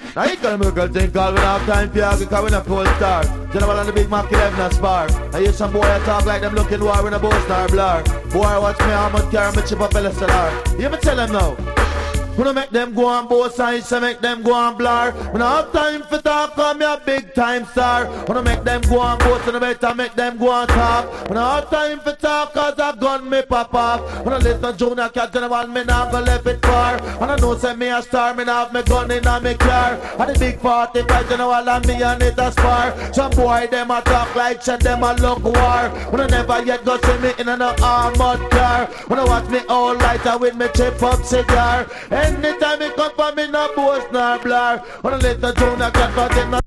Now you can make a thing called we don't have time for you because we not full star. General and the Big Mac 11 a spar. I hear some boy I talk like them looking war with a bow star blur. Boy watch me how much carry me chip up LSLR. You me tell them now. We don't make them go on both sides, so make them go on blur. We don't have time for talk, cause me a big time star. We don't make them go on both, so no better make them go on talk. We don't have time for talk, cause a gun me pop off. We don't listen Junior Cat General, me not go left it far. And I know say me a star, me not have me gun in a me car. And the big 45 General and me and it a spar. Some boy them a talk like shit, them a look war. We don't never yet go see me in an armored car. We don't watch me all lighter with me chip up cigar. Anytime it come for me, no boast, no blur. When I let the Junior Cat for them,